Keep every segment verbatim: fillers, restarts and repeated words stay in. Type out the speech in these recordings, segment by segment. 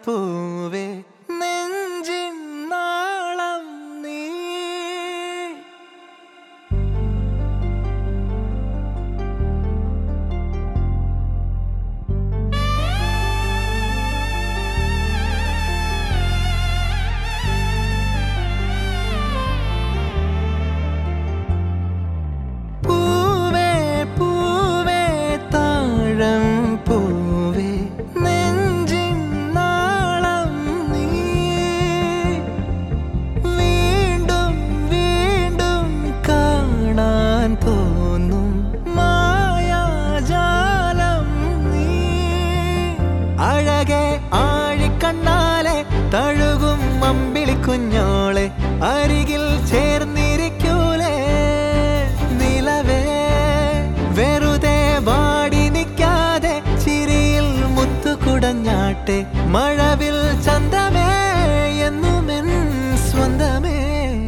പൂവേ നെഞ്ചിൻ നാളം നീ തഴുകും അമ്പിളി കുഞ്ഞോളെ അരികിൽ ചേർന്നിരിക്കൂലേ നിലവേ വെറുതെ വാടി നിൽക്കാതെ ചിരിയിൽ മുത്തുകുടഞ്ഞാട്ടെ മഴവിൽ ചന്തമേ എന്നുമെൻ സ്വന്തമേ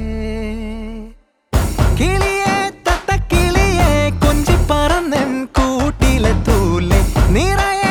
കിളിയെ തത്തക്കിളിയെ കൊഞ്ചി പറന്നെൻ കൂട്ടിലെ തൂലെ നിറയെ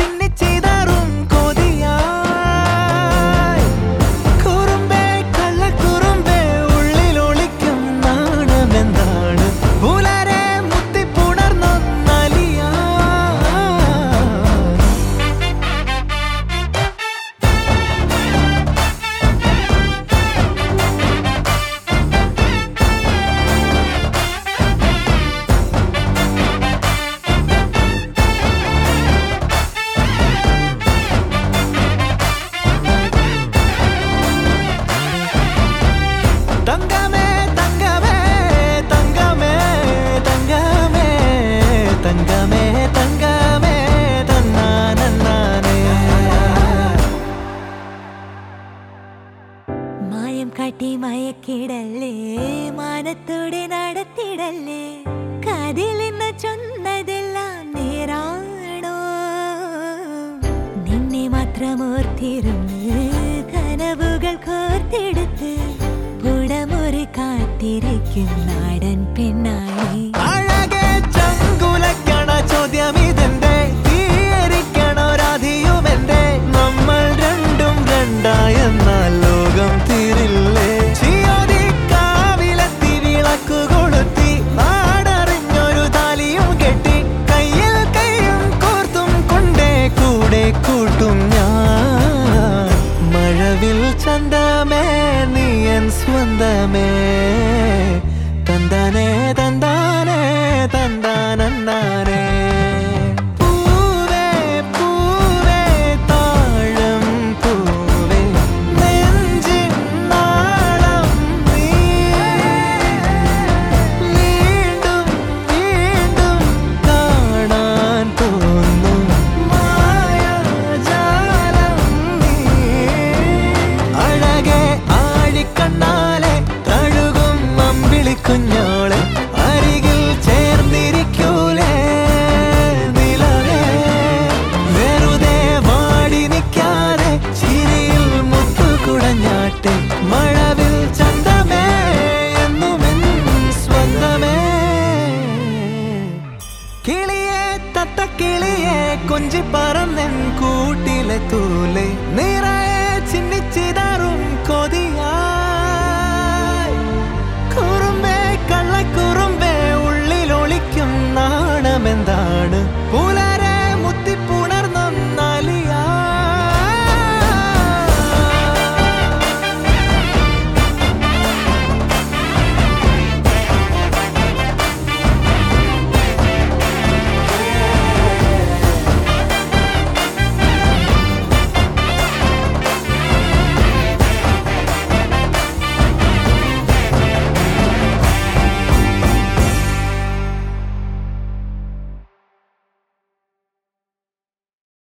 കാട്ടി മയക്കിടല്ലേ മാനത്തോടെ നടത്തിടല്ലേ കാതിലെന്ന് ചൊന്നതെല്ലാം നേരാണോ നിന്നെ മാത്രം ഓർത്തിരുന്ന് കനവുകൾ കോർത്തെടുത്ത് പുടമുറി കാത്തിരിക്കും നാടൻ പെണ്ണായി അഴകെ ചങ്കുലക്കണ ചോദ്യം ഇതെന്റെ തീയരിക്കണോ രാധിയുമെന്റെ നമ്മൾ രണ്ടും രണ്ടായെന്നാൽ ലോകം തീരില്ലേ ചിയോതി കാവിലെത്തി വിളക്കു കൊളുത്തി നാടറിഞ്ഞൊരു താലിയും കെട്ടി കയ്യിൽ കയ്യും കോർത്തും കൊണ്ടേ കൂടെ കൂട്ടും ഞാൻ മഴവിൽ ചന്തമേ നീയൻ സ്വന്തമേ തന്താനേ തന്താനേ തന്താനന്താനേ കുഞ്ഞോളെ അരികിൽ ചേർന്നിരിക്കൂലേ നിലവേ വെറുതെ വാടി നിൽക്കാതെ ചിരിയിൽ മുത്തുകുടഞ്ഞാട്ടെ മഴവിൽ ചന്തമേ എന്നുമെൻ സ്വന്തമേ കിളിയെ തത്തക്കിളിയെ കൊഞ്ചി പറന്നെൻ കൂട്ടിലെ തൂലെ നിറയെ ചിന്നിച്ചിതാറും കൊതിയാ